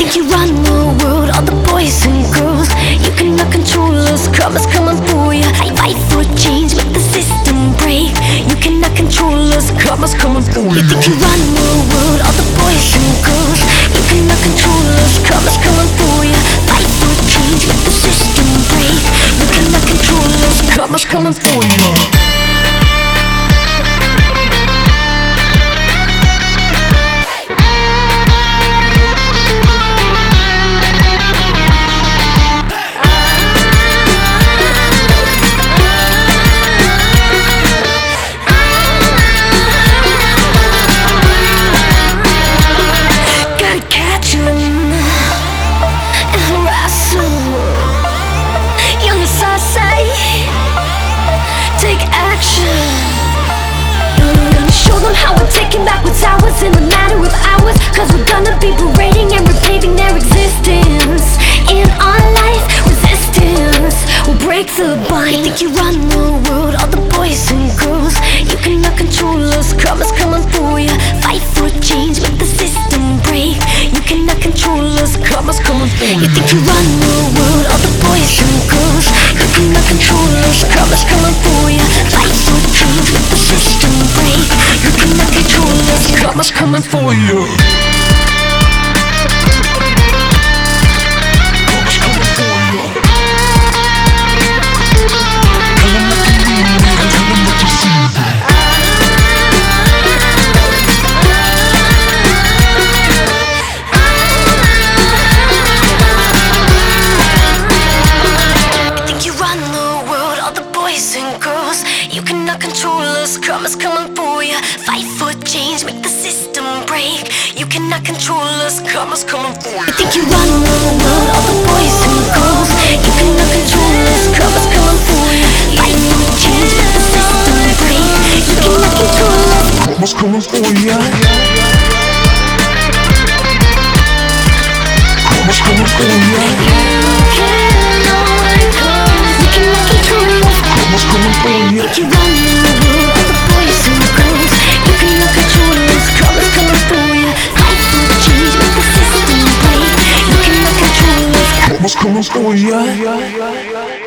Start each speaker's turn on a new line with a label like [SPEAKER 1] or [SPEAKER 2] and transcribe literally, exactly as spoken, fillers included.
[SPEAKER 1] think you run the world, all the boys and girls. You cannot control us, karma's coming for ya. I fight for change, make the system break. You cannot control us, karma's coming for ya. You think you run the world, all the boys and girls. You cannot control us, karma's coming for ya. Fight for change, make the system break. You cannot control us, karma's coming for ya. Back what's ours in a matter of hours. Cause we're gonna be parading and repaving their existence. In our life, resistance will break the bind. You think you run the world, all the boys and girls. You cannot control us, karma's coming for ya. Fight for change, make the system break. You cannot control us, karma's coming for ya. You think you run the world, all the boys and girls. You cannot control us, karma's coming for ya. Fight for change, make the system break. You cannot control us, karma's coming for you. Karma's coming for you. Tell them what you need and tell them what you see. You think you run the world, all the boys and girls. You cannot control us, karma's coming for ya. Fight for change, make the system break. You cannot control us, karma's coming for ya. You think you run the world, all the boys and girls. You cannot control us, karma's coming for ya. Fight for change, make the system break. You cannot control us, karma's coming for ya. Karma's coming for ya. You can't overcome. You cannot control us, karma's coming for ya. You think you run the world, all the boys and girls. You cannot control us, karma's coming for ya. Fight for change, make the system break. You cannot control us, karma's coming for ya.